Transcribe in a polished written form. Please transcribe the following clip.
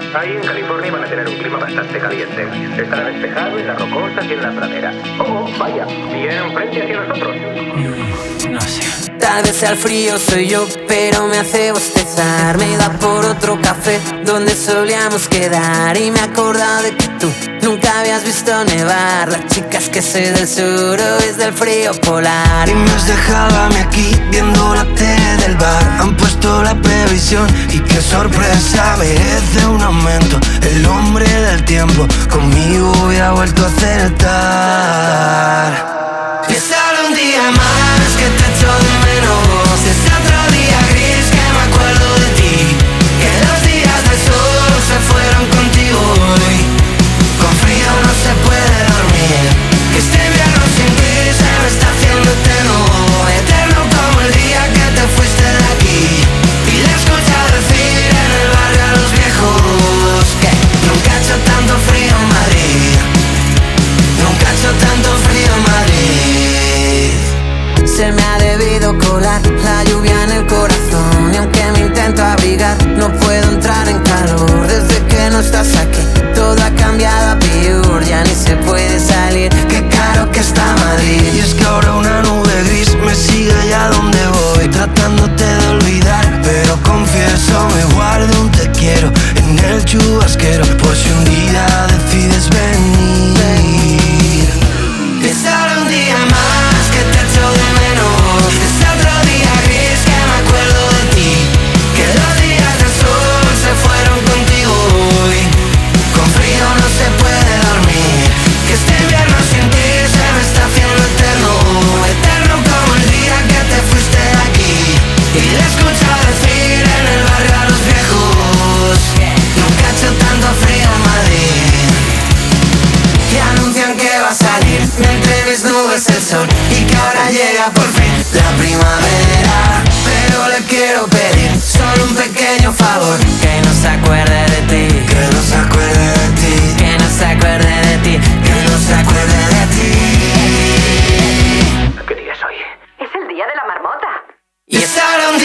Ahí en California van a tener un clima bastante caliente. Estará despejado en las rocosas y en la pradera. Oh, vaya, vienen frente hacia nosotros. No sé. Tal vez sea el frío, soy yo, pero me hace bostezar. Me da por otro café donde solíamos quedar. Y me he acordado de que tú nunca habías visto nevar. Las chicas que soy del sur o es del frío polar. Y me has dejado a mí aquí viendo la tele del bar. Han puesto la previsión y qué sorpresa, merece un aumento. El hombre del tiempo conmigo hubiera vuelto a acertar. Y sale un día más que te echo de menos. Es otro día gris que me acuerdo de ti. Que los días de sol se fueron contigo hoy. Con frío no se puede dormir. Que este invierno sin ti se me está haciendo eterno. Eterno como el día que te fuiste de aquí. Y le escuché decir en el barrio a los viejos que nunca ha hecho tanto frío en Madrid. Nunca ha hecho tanto frío en Madrid. Se me ha debido colar la lluvia en el corazón. Y aunque me intento abrigar, no puedo entrar en calor. Desde que no estás aquí, todo ha cambiado a peor. Ya ni se puede salir, qué caro que está Madrid. Y es que ahora una nube gris me sigue allá donde voy, tratándote de olvidar, pero confieso me guardo un te quiero en el chubasquero, por si un día decides venir. Es ahora un día más que te echo de menos. Es otro día gris que me acuerdo de ti. Que los días del sol se fueron contigo hoy. Con frío no se puede dormir. Que este invierno sin ti se me está haciendo eterno. Eterno como el día que te fuiste de aquí. Y le escucho decir en el barrio a los viejos nunca ha hecho tanto frío en Madrid. Y anuncian que va a salir de entre mis nubes el sol. Y que ahora llega por fin la primavera. Pero le quiero pedir solo un pequeño favor: que no se acuerde de ti. que no se acuerde de ti. Que no se acuerde de ti. Que no se acuerde de ti. ¿Qué día es hoy? Es el día de la marmota. Y es ahora un